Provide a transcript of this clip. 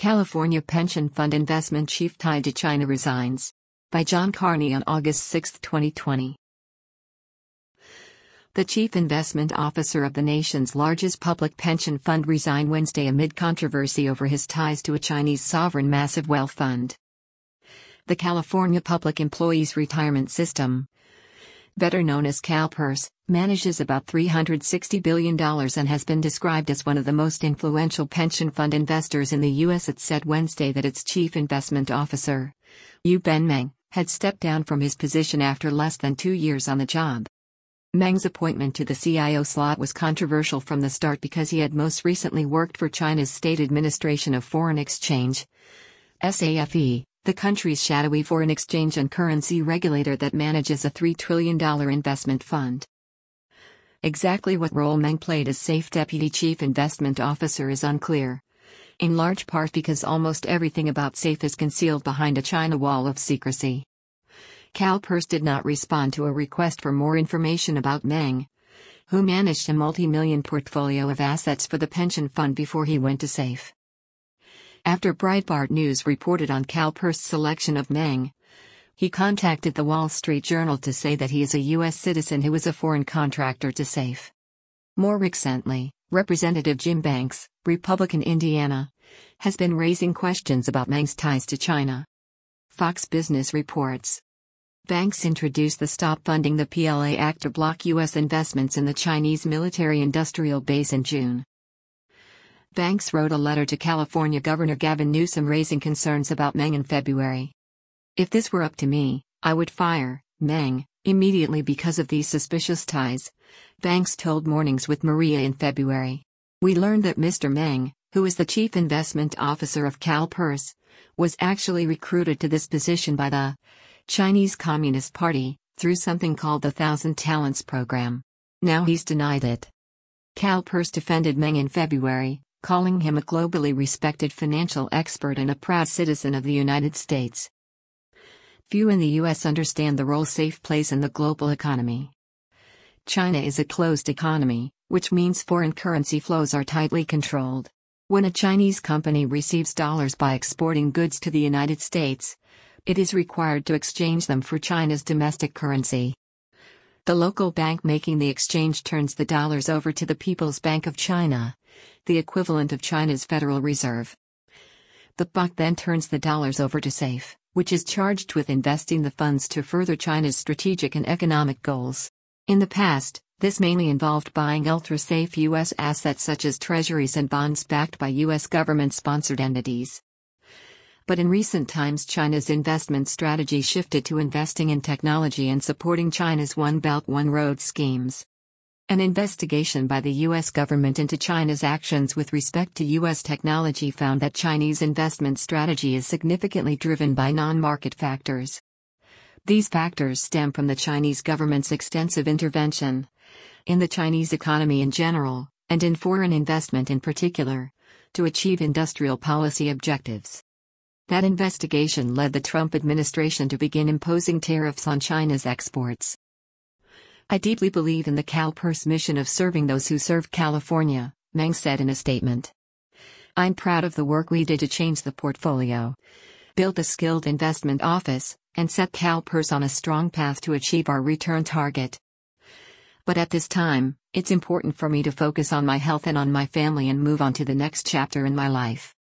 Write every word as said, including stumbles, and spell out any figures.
California Pension Fund Investment Chief Tied to China Resigns. By John Carney on August sixth, twenty twenty. The chief investment officer of the nation's largest public pension fund resigned Wednesday amid controversy over his ties to a Chinese sovereign massive wealth fund. The California Public Employees Retirement System, better known as CalPERS, manages about three hundred sixty billion dollars and has been described as one of the most influential pension fund investors in the U S It said Wednesday that its chief investment officer, Yu Ben Meng, had stepped down from his position after less than two years on the job. Meng's appointment to the C I O slot was controversial from the start because he had most recently worked for China's State Administration of Foreign Exchange, S A F E, the country's shadowy foreign exchange and currency regulator that manages a three trillion dollars investment fund. Exactly what role Meng played as SAFE Deputy Chief Investment Officer is unclear, in large part because almost everything about SAFE is concealed behind a China wall of secrecy. CalPERS did not respond to a request for more information about Meng, who managed a multi-million portfolio of assets for the pension fund before he went to SAFE. After Breitbart News reported on CalPERS' selection of Meng, he contacted the Wall Street Journal to say that he is a U S citizen who is a foreign contractor to SAFE. More recently, Representative Jim Banks, Republican Indiana, has been raising questions about Meng's ties to China. Fox Business reports. Banks introduced the Stop Funding the P L A Act to block U S investments in the Chinese military-industrial base in June. Banks wrote a letter to California Governor Gavin Newsom raising concerns about Meng in February. "If this were up to me, I would fire Meng immediately because of these suspicious ties," Banks told Mornings with Maria in February. "We learned that Mister Meng, who is the chief investment officer of CalPERS, was actually recruited to this position by the Chinese Communist Party, through something called the Thousand Talents Program. Now he's denied it." CalPERS defended Meng in February, calling him a globally respected financial expert and a proud citizen of the United States. Few in the U S understand the role SAFE plays in the global economy. China is a closed economy, which means foreign currency flows are tightly controlled. When a Chinese company receives dollars by exporting goods to the United States, it is required to exchange them for China's domestic currency. The local bank making the exchange turns the dollars over to the People's Bank of China, the equivalent of China's Federal Reserve. The bank then turns the dollars over to SAFE, which is charged with investing the funds to further China's strategic and economic goals. In the past, this mainly involved buying ultra-safe U S assets such as treasuries and bonds backed by U S government-sponsored entities. But in recent times China's investment strategy shifted to investing in technology and supporting China's One Belt One Road schemes. An investigation by the U S government into China's actions with respect to U S technology found that Chinese investment strategy is significantly driven by non-market factors. These factors stem from the Chinese government's extensive intervention in the Chinese economy in general, and in foreign investment in particular, to achieve industrial policy objectives. That investigation led the Trump administration to begin imposing tariffs on China's exports. "I deeply believe in the CalPERS mission of serving those who serve California," Meng said in a statement. "I'm proud of the work we did to change the portfolio, build a skilled investment office, and set CalPERS on a strong path to achieve our return target. But at this time, it's important for me to focus on my health and on my family and move on to the next chapter in my life."